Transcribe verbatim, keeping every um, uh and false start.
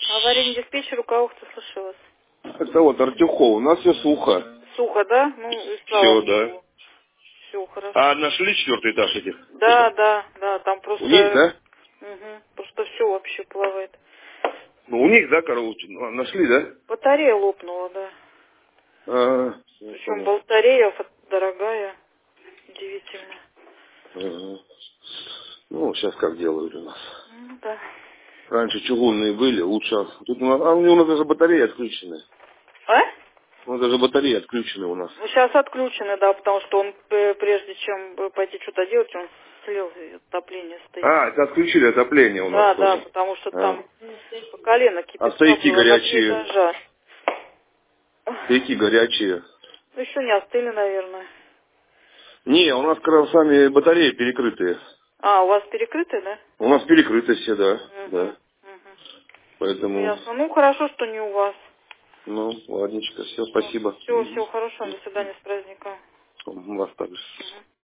Аварийный диспетчер, у кого кто слышу вас? Это вот Артюхов, у нас все сухо. Сухо, да? Ну, и слава Все, богу. да. Все хорошо. А нашли четвертый этаж этих? Да, да, да, там просто... У них, да? Угу, просто все вообще плавает. Ну, у них, да, короче, ну, нашли, да? Батарея лопнула, да. А, я Причем понял. батарея фо- дорогая, удивительно. Ага. Ну, сейчас как делают у нас. Ну, да. Раньше чугунные были, лучше. Тут у нас, а у нас даже батареи отключены. А? У нас даже батареи отключены у нас. Ну, сейчас отключены, да, потому что он, э, прежде чем э, пойти что-то делать, он слил, и отопление стоит. А, это отключили отопление у нас Да, да, тоже. потому что А, там по колено а кипятка стояки было на три горячие, этажа. стояки горячие. Ну, еще не остыли, наверное. Не, у нас как раз сами батареи перекрытые. А, у вас перекрыты, да? У нас перекрыты все, да, Угу, да. угу. Ну, Поэтому, ясно. Ну, хорошо, что не у вас. ну, ладничко, все, спасибо. Все, всего хорошего, до свидания, с праздником. У вас также. Мгм.